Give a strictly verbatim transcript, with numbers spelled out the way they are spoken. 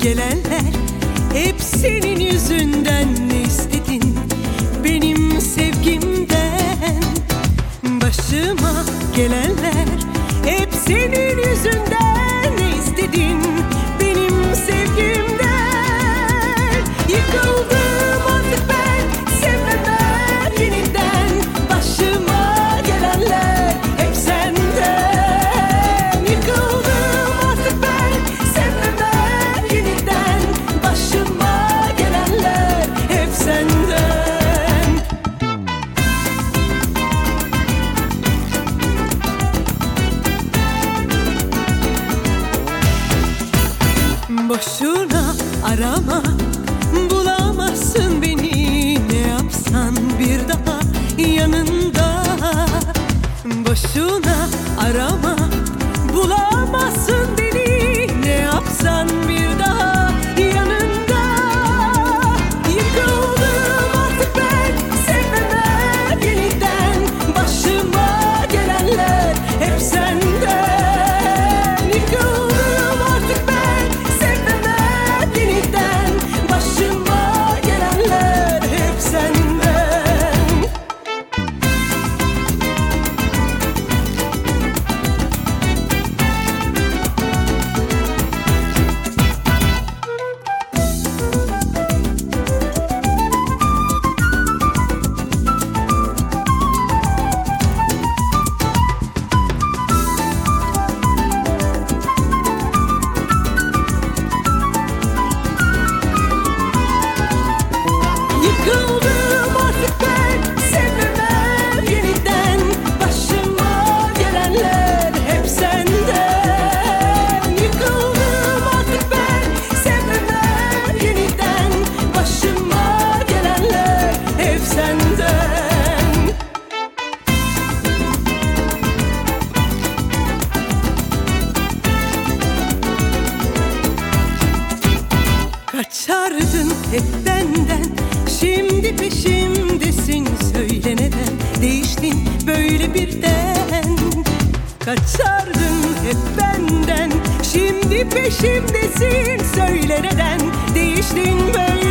gelenler hep senin yüzünden. Ne istedin benim sevgimden? Başıma gelenler hep senin yüzünden. Ne istedin benim sevgimden? Yıkıldım artık ben, sevmemem yeniden. Başıma gelenler hep senden. Yıkıldım artık ben, sevmemem yeniden. Başıma gelenler hep senden. Boşuna arama, bulamazsın beni. Ne yapsan bir daha yanında. Boşuna arama, bulamazsın beni. Ne yapsan bir daha yanında. Yıkıldım artık ben, sevmemem yeniden. Başıma gelenler hep senden. Yıkıldım artık ben, sevmemem yeniden. Başıma gelenler hep senden. Yıkıldım artık ben, sevmemem yeniden. Başıma gelenler hep senden. Yıkıldım artık ben, sevmemem yeniden. Başıma gelenler hep senden. Kaçardın hep benden, şimdi peşimdesin. Söyle neden değiştin böyle birden? Kaçardın hep benden, şimdi peşimdesin. Söyle neden değiştin böyle?